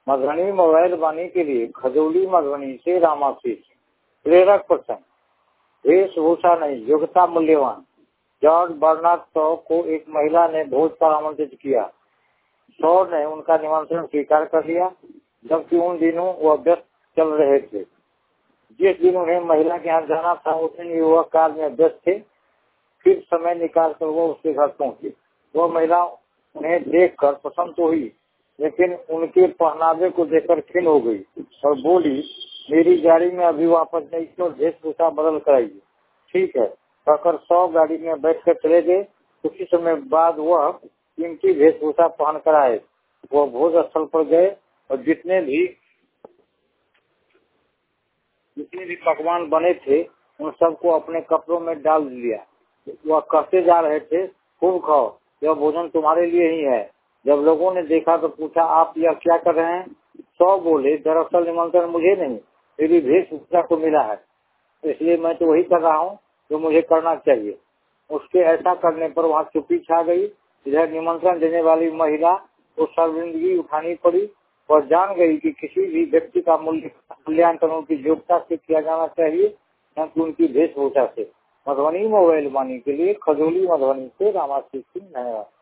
Madhubani mobile वाणी के लिए खजौली मधुबनी से रामाशीष। प्रेरक प्रसंग। वेशभूषा नहीं, योग्यता मूल्यवान। जॉर्ज बर्नार्ड शॉ को एक महिला ने भोज पर आमंत्रित किया। शॉ ने उनका निमंत्रण स्वीकार कर लिया, जबकि उन दिनों वह व्यस्त चल रहे थे। जिस दिन उन्हें महिला के यहाँ जाना था उस दिन वह कार्य में व्यस्त थे। फिर समय निकाल कर वो उसके घर पहुंचे। वह महिला उन्हें देखकर पसंद तो हुई, लेकिन उनके पहनावे को देखकर खिन्न हो गई और बोली, मेरी गाड़ी में अभी वापस नहीं तो वेशभूषा बदल कर आइए। ठीक है, कहकर शॉ गाड़ी में बैठकर चले गए। कुछ समय बाद वह कीमती वेशभूषा पहन कर आए। वह भोज स्थल पर गए और जितने भी पकवान बने थे उन सबको अपने कपड़ों में डाल लिया। वह कहते जा रहे थे, खूब खाओ, यह भोजन तुम्हारे लिए ही है। जब लोगों ने देखा तो पूछा, आप यह क्या कर रहे हैं? शॉ बोले, दरअसल निमंत्रण मुझे नहीं, मेरी वेशभूषा को मिला है, इसलिए मैं तो वही कर रहा हूँ जो मुझे करना चाहिए। उसके ऐसा करने पर वहाँ चुप्पी छा गई। इधर निमंत्रण देने वाली महिला को शर्मिंदगी उठानी पड़ी और जान गई कि किसी भी व्यक्ति का मूल्यांकन उनकी योग्यता से किया जाना चाहिए, न कि उनकी वेशभूषा से। मधुबनी मोबाइल वाणी के लिए खजौली मधुबनी से रामाशीष सिंह। धन्यवाद।